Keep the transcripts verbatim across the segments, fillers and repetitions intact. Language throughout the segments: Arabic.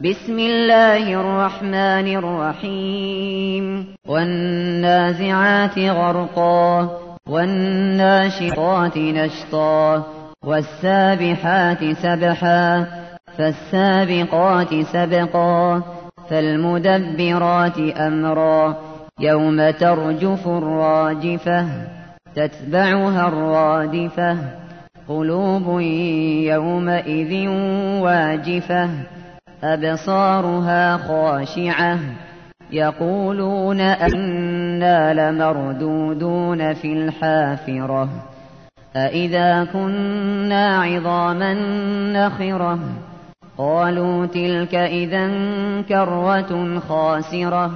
بسم الله الرحمن الرحيم والنازعات غرقا والناشطات نشطا والسابحات سبحا فالسابقات سبقا فالمدبرات أمرا يوم ترجف الراجفة تتبعها الرادفة قلوب يومئذ واجفة أبصارها خاشعة يقولون أئنا لمردودون في الحافرة أئذا كنا عظاما نخرة قالوا تلك إذا كرة خاسرة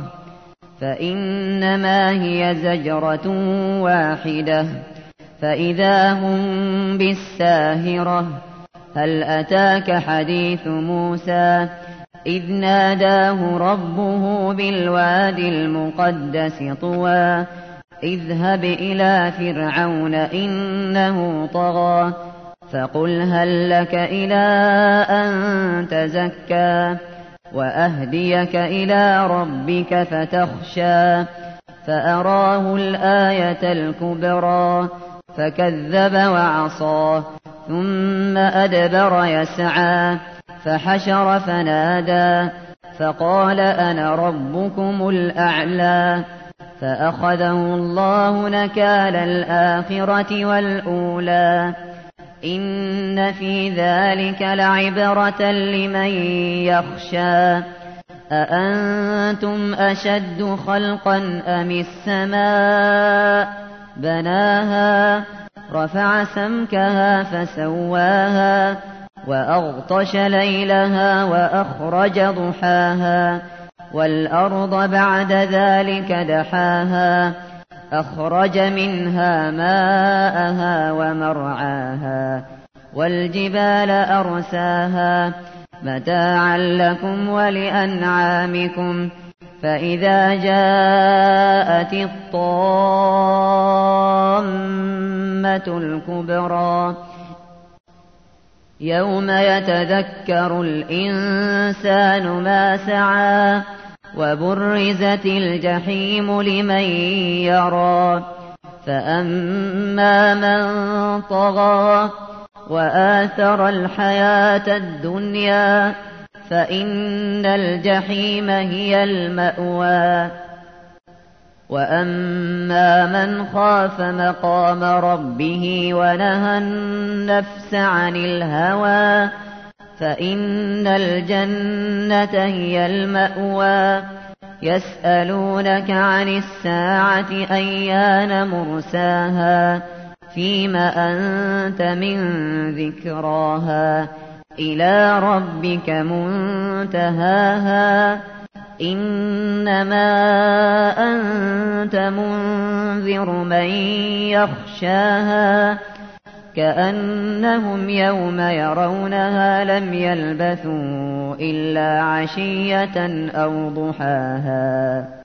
فإنما هي زجرة واحدة فإذا هم بالساهرة هل أتاك حديث موسى إذ ناداه ربه بالوادي المقدس طوى اذهب إلى فرعون إنه طغى فقل هل لك إلى أن تزكى وأهديك إلى ربك فتخشى فأراه الآية الكبرى فكذب وعصى ثم أدبر يسعى فحشر فنادى فقال أنا ربكم الأعلى فأخذه الله نكال الآخرة والأولى إن في ذلك لعبرة لمن يخشى أأنتم أشد خلقا أم السماء بناها رفع سمكها فسواها وأغطش ليلها وأخرج ضحاها والأرض بعد ذلك دحاها أخرج منها ماءها ومرعاها والجبال أرساها متاعا لكم ولأنعامكم فإذا جاءت الطامة الكبرى يوم يتذكر الإنسان ما سعى وبرزت الجحيم لمن يرى فأما من طغى وآثر الحياة الدنيا فإن الجحيم هي المأوى وأما من خاف مقام ربه ونهى النفس عن الهوى فإن الجنة هي المأوى يسألونك عن الساعة أيان مرساها فيم أنت من ذكراها إلى ربك منتهاها إنما أنت منذر من يخشاها كأنهم يوم يرونها لم يلبثوا إلا عشية أو ضحاها.